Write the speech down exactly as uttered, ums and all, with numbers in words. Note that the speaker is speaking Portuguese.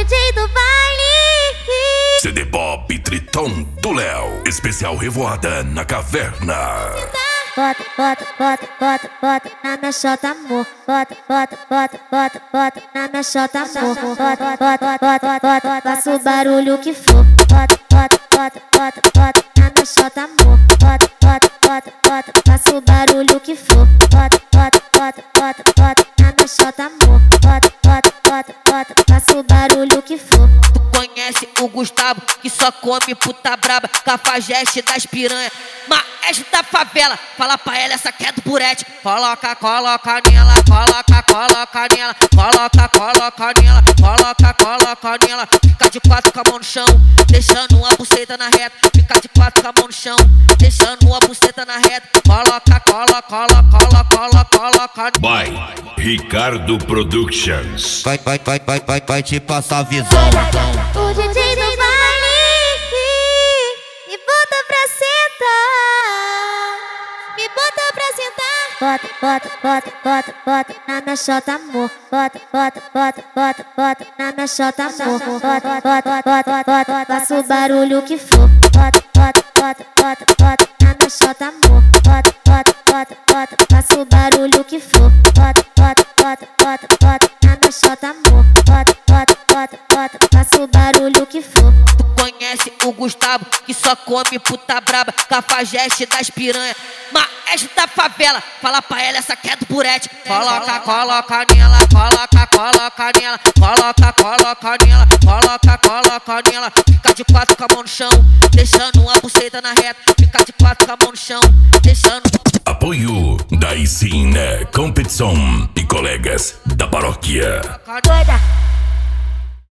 J do baile. C D Pop Triton do Léo. Especial Revoada na Caverna. Bota, bota, bota, bota, bota na minha chota, amor. Bota, bota, bota, bota, bota na minha chota, amor. Bota, bota, bota, bota, faça o barulho que for. Bota, bota, bota, bota, bota na minha chota, amor. Bota, bota, bota, bota, faça o barulho que for. Bota, bota, bota, bota, bota na minha chota, amor. Bota, bota, bota, bota, faça o barulho que for. Tu conhece o Gustavo, que só come puta braba, cafajeste das piranha, maestro da favela. Fala pra ela, essa que é do burete. Coloca, coloca nela, coloca, coloca nela, coloca, coloca nela, coloca, coloca nela. Fica de quatro com a mão no chão, deixando uma buceta na reta. Fica de quatro com a mão no chão, deixando uma buceta na reta. Coloca, coloca, coloca, coloca, coloca. By Ricardo Productions. Vai, vai, vai, vai, vai, vai te passar a visão. O D J do baile me bota pra sentar, me bota pra sentar. Bota, bota, bota, bota, bota na minha chota, amor. Bota, bota, bota, bota, bota na minha chota, amor. Bota, bota, bota, bota, faça o barulho que for. Bota, bota, bota, bota, bota na minha chota, amor. Bota, bota, bota, bota, faça o barulho que for. Bota, bota, bota, bota, bota na minha chota, amor. Bota, bota, bota, bota, faça o barulho que for. Tu conhece o Gustavo, que só come puta braba, cafajeste das piranha, maestro da favela. Fala pra ela, essa que é do burete. Coloca, coloca nela, coloca, coloca nela, coloca, coloca nela, coloca, coloca nela. Fica de quatro com a mão no chão, deixando uma buceta na reta. Fica de quatro com a mão no chão, deixando. Apoio da Isine Competição e colegas da paróquia. Doida.